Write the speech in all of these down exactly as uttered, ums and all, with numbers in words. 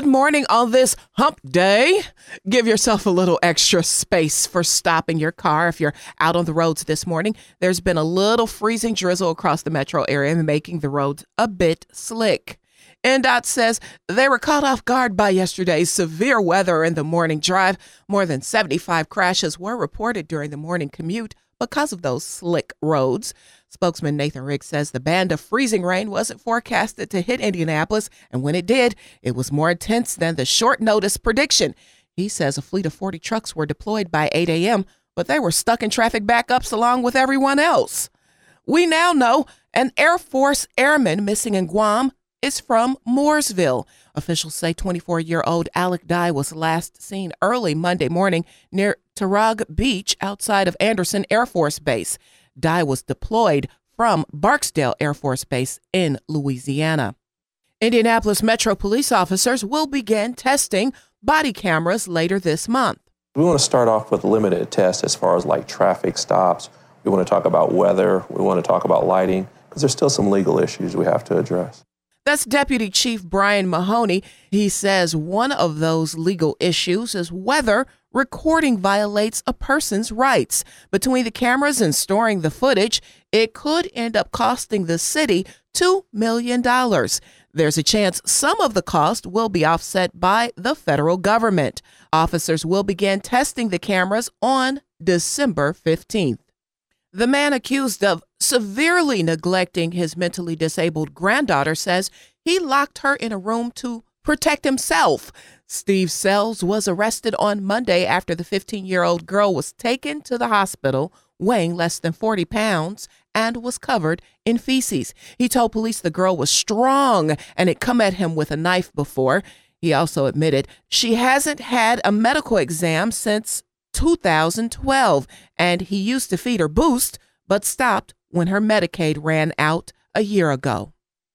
morning on this hump day. Give yourself a little extra space for stopping your car if you're out on the roads this morning. There's been a little freezing drizzle across the metro area, making the roads a bit slick. N D O T says they were caught off guard by yesterday's severe weather in the morning drive. More than seventy-five crashes were reported during the morning commute because of those slick roads. Spokesman Nathan Riggs says the band of freezing rain wasn't forecasted to hit Indianapolis, and when it did, it was more intense than the short notice prediction. He says a fleet of forty trucks were deployed by eight a.m., but they were stuck in traffic backups along with everyone else. We now know an Air Force airman missing in Guam is from Mooresville. Officials say twenty-four-year-old Alec Dye was last seen early Monday morning near Tarag Beach outside of Anderson Air Force Base. Dye was deployed from Barksdale Air Force Base in Louisiana. Indianapolis Metro police officers will begin testing body cameras later this month. We want to start off with limited tests as far as like traffic stops. We want to talk about weather. We want to talk about lighting because there's still some legal issues we have to address. That's Deputy Chief Brian Mahoney. He says one of those legal issues is whether recording violates a person's rights. Between the cameras and storing the footage, it could end up costing the city two million dollars. There's a chance some of the cost will be offset by the federal government. Officers will begin testing the cameras on December fifteenth. The man accused of severely neglecting his mentally disabled granddaughter says he locked her in a room to protect himself. Steve Sells was arrested on Monday after the fifteen-year-old girl was taken to the hospital weighing less than forty pounds and was covered in feces. He told police the girl was strong and had come at him with a knife before. He also admitted she hasn't had a medical exam since two thousand twelve, and he used to feed her Boost, but stopped when her Medicaid ran out a year ago.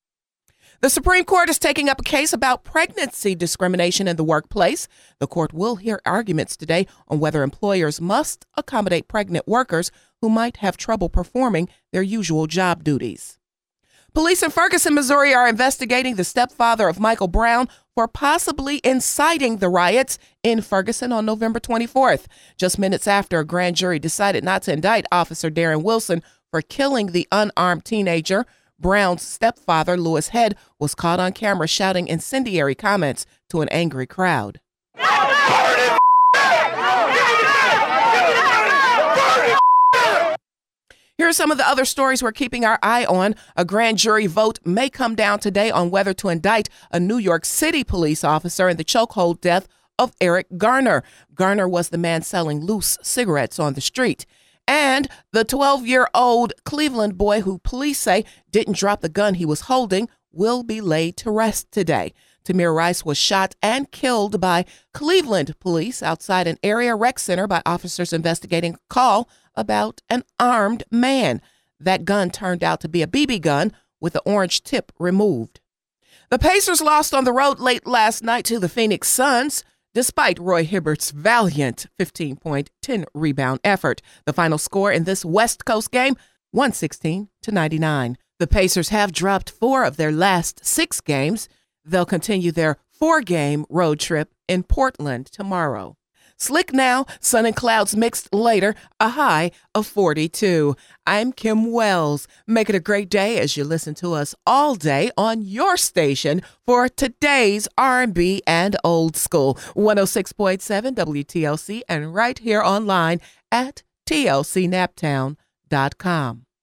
The Supreme Court is taking up a case about pregnancy discrimination in the workplace. The court will hear arguments today on whether employers must accommodate pregnant workers who might have trouble performing their usual job duties. Police in Ferguson, Missouri are investigating the stepfather of Michael Brown for possibly inciting the riots in Ferguson on November twenty-fourth, just minutes after a grand jury decided not to indict Officer Darren Wilson for killing the unarmed teenager. Brown's stepfather, Lewis Head, was caught on camera shouting incendiary comments to an angry crowd. Here are some of the other stories we're keeping our eye on. A grand jury vote may come down today on whether to indict a New York City police officer in the chokehold death of Eric Garner. Garner was the man selling loose cigarettes on the street. And the twelve-year-old Cleveland boy who police say didn't drop the gun he was holding will be laid to rest today. Tamir Rice was shot and killed by Cleveland police outside an area rec center by officers investigating a call about an armed man. That gun turned out to be a B B gun with the orange tip removed. The Pacers lost on the road late last night to the Phoenix Suns, despite Roy Hibbert's valiant fifteen-point, ten-rebound effort. The final score in this West Coast game, one sixteen to ninety-nine. The Pacers have dropped four of their last six games. They'll continue their four-game road trip in Portland tomorrow. Slick now, sun and clouds mixed later, a high of forty-two. I'm Kim Wells. Make it a great day as you listen to us all day on your station for today's R and B and old school. one oh six point seven W T L C and right here online at T L C naptown dot com.